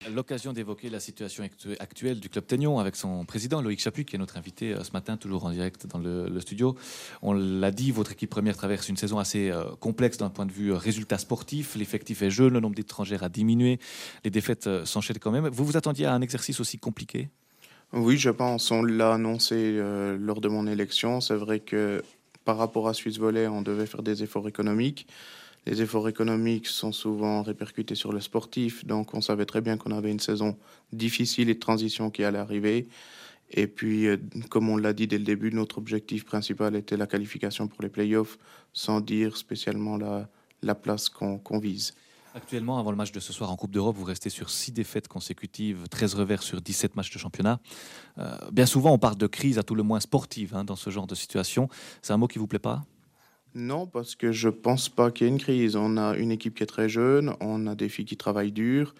L'occasion d'évoquer la situation actuelle du Club Teignon avec son président Loïc Chapuis, qui est notre invité ce matin, toujours en direct dans le studio. On l'a dit, votre équipe première traverse une saison assez complexe d'un point de vue résultat sportif. L'effectif est jeune, le nombre d'étrangers a diminué, les défaites s'enchaînent quand même. Vous vous attendiez à un exercice aussi compliqué ? Oui, je pense. On l'a annoncé lors de mon élection. C'est vrai que par rapport à Suisse Volley, on devait faire des efforts économiques. Les efforts économiques sont souvent répercutés sur le sportif, donc on savait très bien qu'on avait une saison difficile et de transition qui allait arriver. Et puis, comme on l'a dit dès le début, notre objectif principal était la qualification pour les playoffs, sans dire spécialement la place qu'on vise. Actuellement, avant le match de ce soir en Coupe d'Europe, vous restez sur 6 défaites consécutives, 13 revers sur 17 matchs de championnat. Bien souvent, on parle de crise, à tout le moins sportive, dans ce genre de situation. C'est un mot qui vous plaît pas ? Non, parce que je pense pas qu'il y ait une crise. On a une équipe qui est très jeune, on a des filles qui travaillent dur.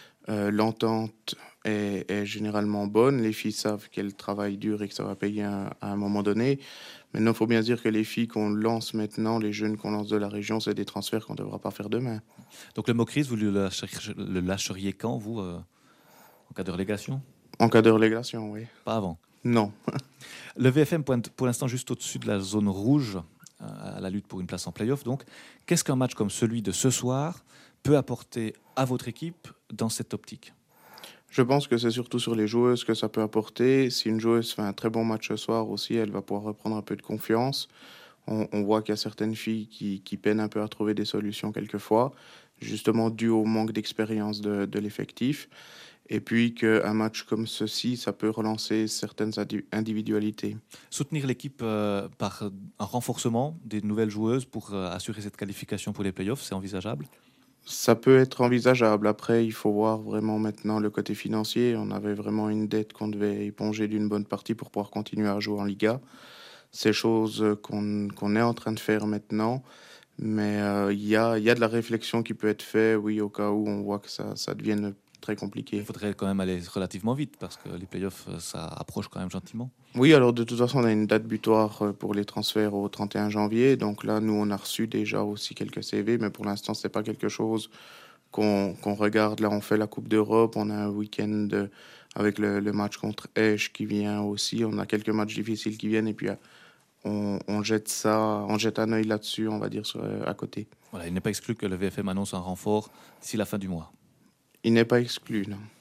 L'entente est généralement bonne. Les filles savent qu'elles travaillent dur et que ça va payer à un moment donné. Maintenant, il faut bien dire que les filles qu'on lance maintenant, les jeunes qu'on lance de la région, c'est des transferts qu'on ne devra pas faire demain. Donc le mot crise, vous le lâcheriez quand, vous, en cas de relégation ? En cas de relégation, oui. Pas avant. Non. Le VFM pointe pour l'instant juste au-dessus de la zone rouge, à la lutte pour une place en play-off. Donc, qu'est-ce qu'un match comme celui de ce soir peut apporter à votre équipe dans cette optique ? Je pense que c'est surtout sur les joueuses que ça peut apporter. Si une joueuse fait un très bon match ce soir aussi, elle va pouvoir reprendre un peu de confiance. On voit qu'il y a certaines filles qui peinent un peu à trouver des solutions quelquefois, justement dû au manque d'expérience de l'effectif. Et puis qu'un match comme ceci, ça peut relancer certaines individualités. Soutenir l'équipe par un renforcement des nouvelles joueuses pour assurer cette qualification pour les playoffs, c'est envisageable ? Ça peut être envisageable. Après, il faut voir vraiment maintenant le côté financier. On avait vraiment une dette qu'on devait éponger d'une bonne partie pour pouvoir continuer à jouer en Liga. C'est chose qu'on est en train de faire maintenant. Mais il y a de la réflexion qui peut être faite, oui, au cas où on voit que ça devienne très Il compliqué. faudrait quand même aller relativement vite parce que les playoffs, ça approche quand même gentiment. Oui, alors de toute façon, on a une date butoir pour les transferts au 31 janvier. Donc là, nous, on a reçu déjà aussi quelques CV, mais pour l'instant, c'est pas quelque chose qu'on regarde. Là, on fait la Coupe d'Europe, on a un week-end avec le match contre Esch qui vient aussi. On a quelques matchs difficiles qui viennent et puis on jette ça, on jette un œil là-dessus, on va dire, à côté. Voilà, il n'est pas exclu que le VFM annonce un renfort d'ici la fin du mois. Il n'est pas exclu, non.